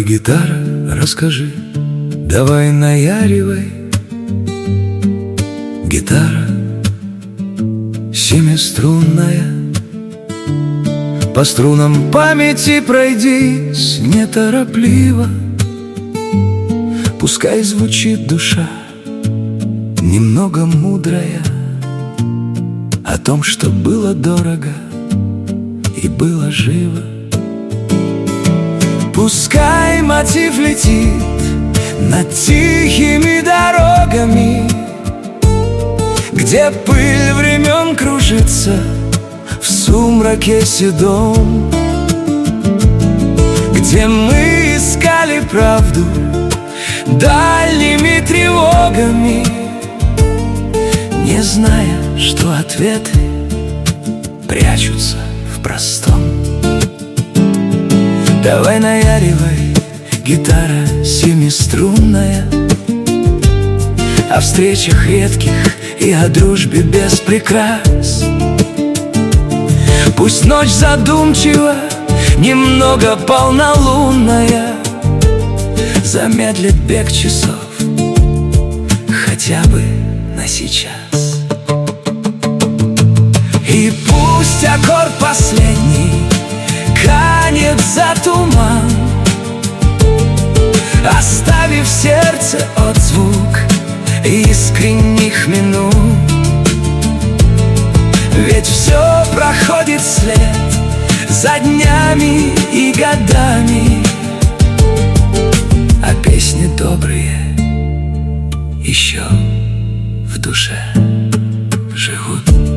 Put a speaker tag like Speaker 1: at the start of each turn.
Speaker 1: Давай, гитара, расскажи, давай наяривай. Гитара семиструнная, по струнам памяти пройдись неторопливо. Пускай звучит душа немного мудрая о том, что было дорого и было живо. Пускай мотив летит над тихими дорогами, где пыль времен кружится в сумраке седом, где мы искали правду дальними тревогами, не зная, что ответы прячутся в простом. Давай наяривай, гитара семиструнная, о встречах редких и о дружбе без прикрас. Пусть ночь задумчива, немного полнолунная, замедлит бег часов хотя бы на сейчас. И пусть аккорд последний канет за туман, оставив в сердце отзвук искренних минут. Ведь все проходит вслед за днями и годами, а песни добрые еще в душе живут.